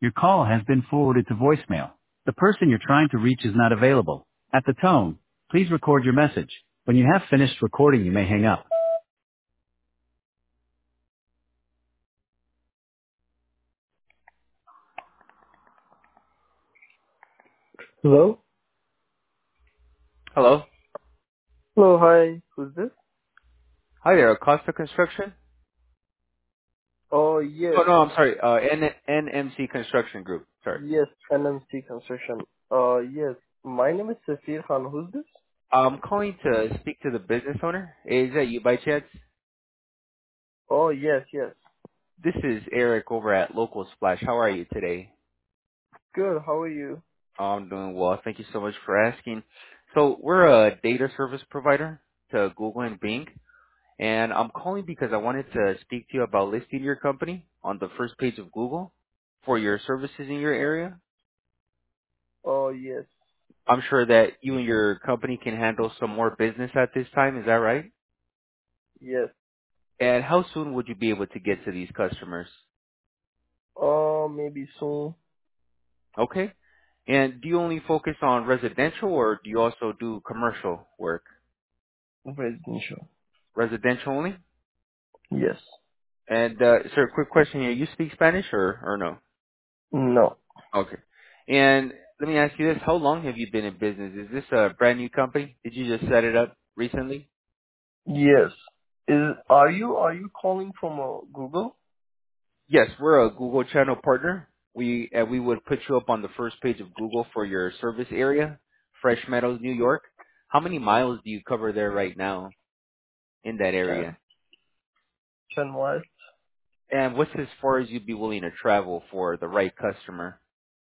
Your call has been forwarded to voicemail. The person you're trying to reach is not available. At the tone, please record your message. When you have finished recording, you may hang up. Hello? Hello. Hello, hi. Who's this? Hi there, Acosta Construction? Oh, Oh, yes. no, I'm sorry. NMC Construction Group. Sorry. Yes, NMC Construction. Yes. My name is Safir Khan. Who's this? I'm calling to speak to the business owner. Is that you by chance? Oh, yes, yes. This is Eric over at Local Splash. How are you today? Good, how are you? I'm doing well. Thank you so much for asking. So we're a data service provider to Google and Bing, and I'm calling because I wanted to speak to you about listing your company on the first page of Google for your services in your area. Oh, yes. I'm sure that you and your company can handle some more business at this time. Is that right? Yes. And how soon would you be able to get to these customers? Maybe soon. Okay. And do you only focus on residential or do you also do commercial work? Residential. Residential only? Yes. And sir, quick question here. You speak Spanish or no? No. Okay. And let me ask you this. How long have you been in business? Is this a brand new company? Did you just set it up recently? Yes. Are you calling from Google? Yes, we're a Google channel partner. We would put you up on the first page of Google for your service area, Fresh Meadows, New York. How many miles do you cover there right now in that 10. area? 10 West. And what's as far as you'd be willing to travel for the right customer?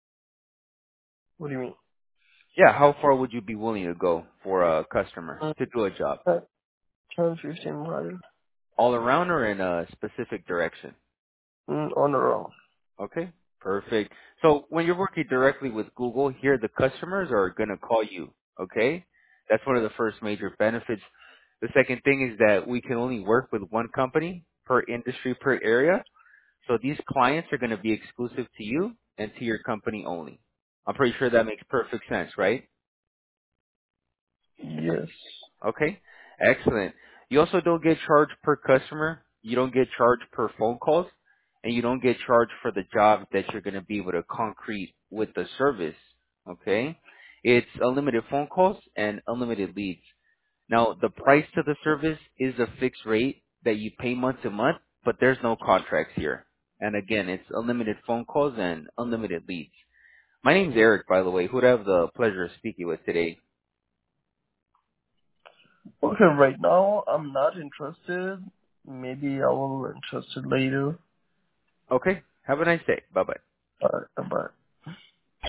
What do you mean? Yeah, how far would you be willing to go for a customer Mm, to do a job? 10, 15 miles. All around or in a specific direction? On the road. Okay, perfect. So when you're working directly with Google, here the customers are going to call you. Okay, that's one of the first major benefits. The second thing is that we can only work with one company per industry per area. So these clients are going to be exclusive to you and to your company only. I'm pretty sure that makes perfect sense, right? Yes. Okay, excellent. You also don't get charged per customer. You don't get charged per phone calls, and you don't get charged for the job that you're going to be able to concrete with the service. Okay, it's unlimited phone calls and unlimited leads. Now, the price to the service is a fixed rate that you pay month to month, but there's no contracts here. And again, it's unlimited phone calls and unlimited leads. My name's Eric, by the way. Who'd I have the pleasure of speaking with today? Okay, right now I'm not interested. Maybe I will interested later. Okay, have a nice day. Bye-bye. Bye. Bye.